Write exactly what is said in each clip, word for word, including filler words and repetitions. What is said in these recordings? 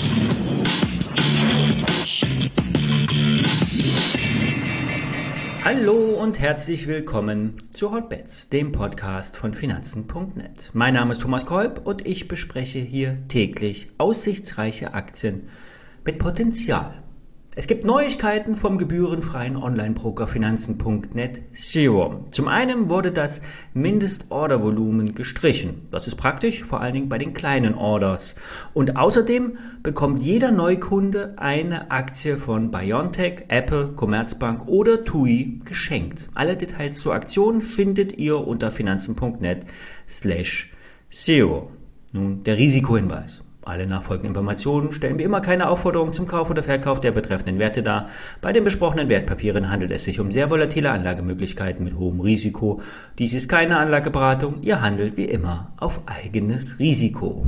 Hallo und herzlich willkommen zu Hotbets, dem Podcast von Finanzen punkt net. Mein Name ist Thomas Kolb und ich bespreche hier täglich aussichtsreiche Aktien mit Potenzial. Es gibt Neuigkeiten vom gebührenfreien Online-Broker Finanzen punkt net Zero. Zum einen wurde das Mindestordervolumen gestrichen. Das ist praktisch, vor allen Dingen bei den kleinen Orders. Und außerdem bekommt jeder Neukunde eine Aktie von BioNTech, Apple, Commerzbank oder T U I geschenkt. Alle Details zur Aktion findet ihr unter Finanzen punkt net slash Zero. Nun der Risikohinweis. Alle nachfolgenden Informationen stellen wie immer keine Aufforderung zum Kauf oder Verkauf der betreffenden Werte dar. Bei den besprochenen Wertpapieren handelt es sich um sehr volatile Anlagemöglichkeiten mit hohem Risiko. Dies ist keine Anlageberatung, ihr handelt wie immer auf eigenes Risiko.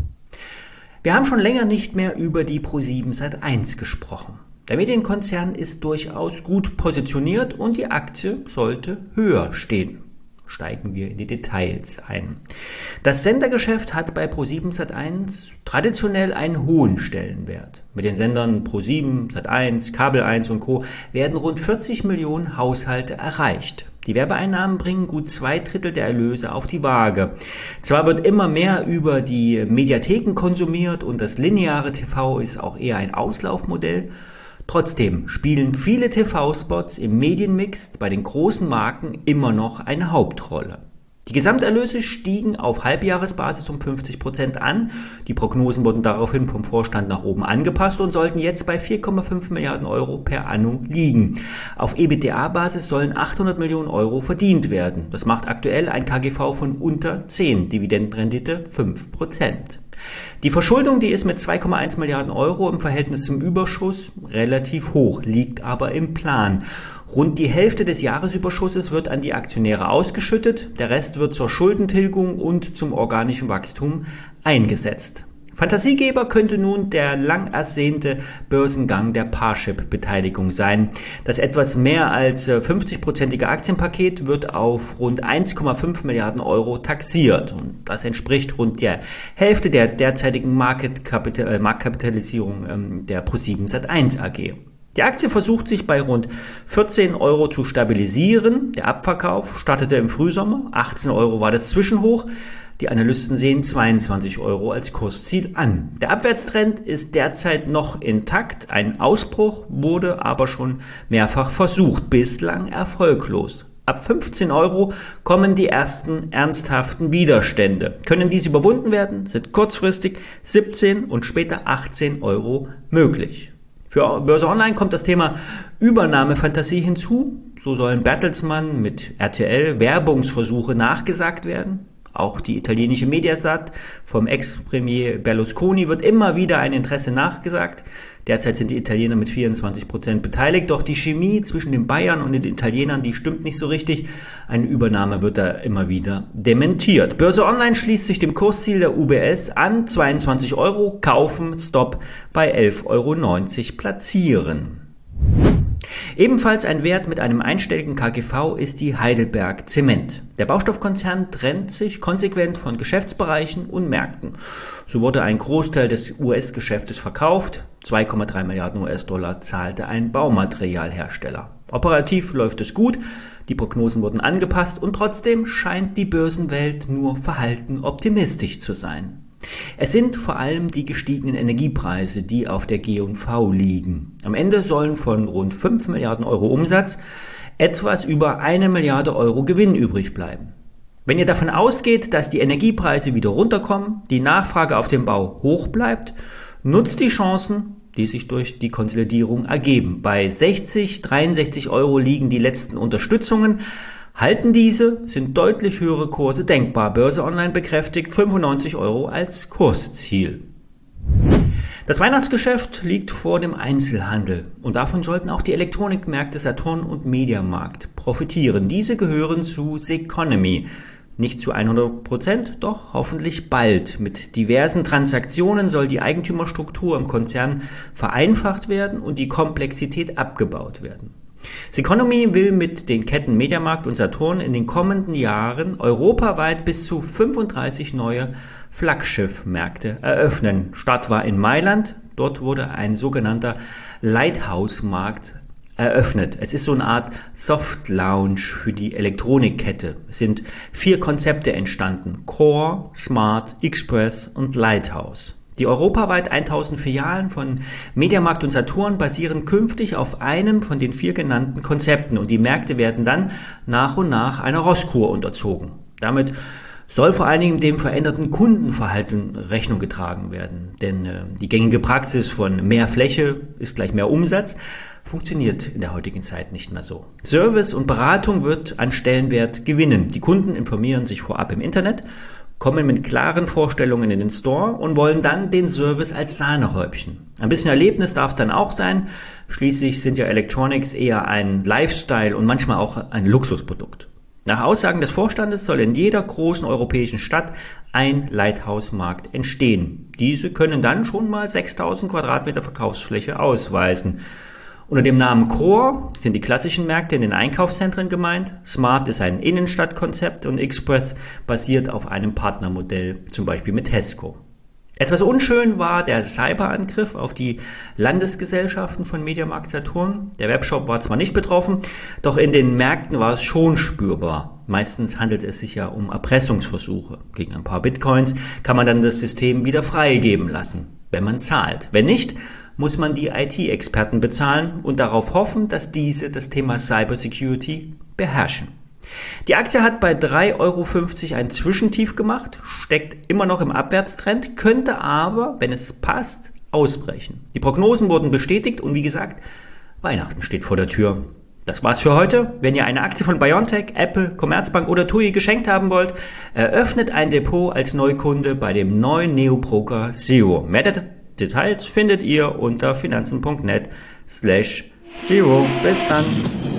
Wir haben schon länger nicht mehr über die ProSieben Sat eins gesprochen. Der Medienkonzern ist durchaus gut positioniert und die Aktie sollte höher stehen. Steigen wir in die Details ein. Das Sendergeschäft hat bei ProSieben Sat eins traditionell einen hohen Stellenwert. Mit den Sendern ProSieben, Sat eins, Kabel eins und Co. werden rund vierzig Millionen Haushalte erreicht. Die Werbeeinnahmen bringen gut zwei Drittel der Erlöse auf die Waage. Zwar wird immer mehr über die Mediatheken konsumiert und das lineare T V ist auch eher ein Auslaufmodell. Trotzdem spielen viele T V-Spots im Medienmix bei den großen Marken immer noch eine Hauptrolle. Die Gesamterlöse stiegen auf Halbjahresbasis um fünfzig Prozent an. Die Prognosen wurden daraufhin vom Vorstand nach oben angepasst und sollten jetzt bei vier Komma fünf Milliarden Euro per Anno liegen. Auf EBITDA-Basis sollen achthundert Millionen Euro verdient werden. Das macht aktuell ein K G V von unter zehn, Dividendenrendite fünf Prozent. Die Verschuldung, die ist mit zwei Komma eins Milliarden Euro im Verhältnis zum Überschuss relativ hoch, liegt aber im Plan. Rund die Hälfte des Jahresüberschusses wird an die Aktionäre ausgeschüttet, der Rest wird zur Schuldentilgung und zum organischen Wachstum eingesetzt. Fantasiegeber könnte nun der lang ersehnte Börsengang der Parship-Beteiligung sein. Das etwas mehr als fünfzig-prozentige Aktienpaket wird auf rund eins Komma fünf Milliarden Euro taxiert. Und das entspricht rund der Hälfte der derzeitigen Marktkapital- Marktkapitalisierung ähm, der ProSieben Sat eins A G. Die Aktie versucht sich bei rund vierzehn Euro zu stabilisieren. Der Abverkauf startete im Frühsommer. achtzehn Euro war das Zwischenhoch. Die Analysten sehen zweiundzwanzig Euro als Kursziel an. Der Abwärtstrend ist derzeit noch intakt. Ein Ausbruch wurde aber schon mehrfach versucht, bislang erfolglos. Ab fünfzehn Euro kommen die ersten ernsthaften Widerstände. Können diese überwunden werden, sind kurzfristig siebzehn und später achtzehn Euro möglich. Für Börse Online kommt das Thema Übernahmefantasie hinzu. So sollen Bertelsmann mit R T L Werbungsversuche nachgesagt werden. Auch die italienische Mediasat vom Ex-Premier Berlusconi wird immer wieder ein Interesse nachgesagt. Derzeit sind die Italiener mit vierundzwanzig Prozent beteiligt, doch die Chemie zwischen den Bayern und den Italienern, die stimmt nicht so richtig. Eine Übernahme wird da immer wieder dementiert. Börse Online schließt sich dem Kursziel der U B S an, zweiundzwanzig Euro, kaufen, Stop bei elf Euro neunzig platzieren. Ebenfalls ein Wert mit einem einstelligen K G V ist die Heidelberg Zement. Der Baustoffkonzern trennt sich konsequent von Geschäftsbereichen und Märkten. So wurde ein Großteil des U S-Geschäftes verkauft. zwei Komma drei Milliarden U S-Dollar zahlte ein Baumaterialhersteller. Operativ läuft es gut, die Prognosen wurden angepasst und trotzdem scheint die Börsenwelt nur verhalten optimistisch zu sein. Es sind vor allem die gestiegenen Energiepreise, die auf der G und V liegen. Am Ende sollen von rund fünf Milliarden Euro Umsatz etwas über eine Milliarde Euro Gewinn übrig bleiben. Wenn ihr davon ausgeht, dass die Energiepreise wieder runterkommen, die Nachfrage auf dem Bau hoch bleibt, nutzt die Chancen, die sich durch die Konsolidierung ergeben. Bei sechzig, dreiundsechzig Euro liegen die letzten Unterstützungen. Halten diese, sind deutlich höhere Kurse denkbar. Börse Online bekräftigt fünfundneunzig Euro als Kursziel. Das Weihnachtsgeschäft liegt vor dem Einzelhandel und davon sollten auch die Elektronikmärkte Saturn und Mediamarkt profitieren. Diese gehören zu Seconomy. Nicht zu hundert Prozent, doch hoffentlich bald. Mit diversen Transaktionen soll die Eigentümerstruktur im Konzern vereinfacht werden und die Komplexität abgebaut werden. Ceconomy will mit den Ketten Mediamarkt und Saturn in den kommenden Jahren europaweit bis zu fünfunddreißig neue Flaggschiffmärkte eröffnen. Start war in Mailand. Dort wurde ein sogenannter Lighthouse-Markt eröffnet. Es ist so eine Art Soft-Lounge für die Elektronikkette. Es sind vier Konzepte entstanden: Core, Smart, Express und Lighthouse. Die europaweit tausend Filialen von Mediamarkt und Saturn basieren künftig auf einem von den vier genannten Konzepten und die Märkte werden dann nach und nach einer Rosskur unterzogen. Damit soll vor allen Dingen dem veränderten Kundenverhalten Rechnung getragen werden. Denn äh, die gängige Praxis von mehr Fläche ist gleich mehr Umsatz funktioniert in der heutigen Zeit nicht mehr so. Service und Beratung wird an Stellenwert gewinnen. Die Kunden informieren sich vorab im Internet, kommen mit klaren Vorstellungen in den Store und wollen dann den Service als Sahnehäubchen. Ein bisschen Erlebnis darf es dann auch sein. Schließlich sind ja Electronics eher ein Lifestyle und manchmal auch ein Luxusprodukt. Nach Aussagen des Vorstandes soll in jeder großen europäischen Stadt ein Lighthouse-Markt entstehen. Diese können dann schon mal sechstausend Quadratmeter Verkaufsfläche ausweisen. Unter dem Namen Core sind die klassischen Märkte in den Einkaufszentren gemeint. Smart ist ein Innenstadtkonzept und Express basiert auf einem Partnermodell, zum Beispiel mit Tesco. Etwas unschön war der Cyberangriff auf die Landesgesellschaften von Mediamarkt Saturn. Der Webshop war zwar nicht betroffen, doch in den Märkten war es schon spürbar. Meistens handelt es sich ja um Erpressungsversuche. Gegen ein paar Bitcoins kann man dann das System wieder freigeben lassen, wenn man zahlt. Wenn nicht, muss man die I T-Experten bezahlen und darauf hoffen, dass diese das Thema Cybersecurity beherrschen. Die Aktie hat bei drei Euro fünfzig ein Zwischentief gemacht, steckt immer noch im Abwärtstrend, könnte aber, wenn es passt, ausbrechen. Die Prognosen wurden bestätigt und wie gesagt, Weihnachten steht vor der Tür. Das war's für heute. Wenn ihr eine Aktie von BioNTech, Apple, Commerzbank oder TUI geschenkt haben wollt, eröffnet ein Depot als Neukunde bei dem neuen Neo-Broker Zero. Mehr Details findet ihr unter finanzen punkt net slash zero. Bis dann.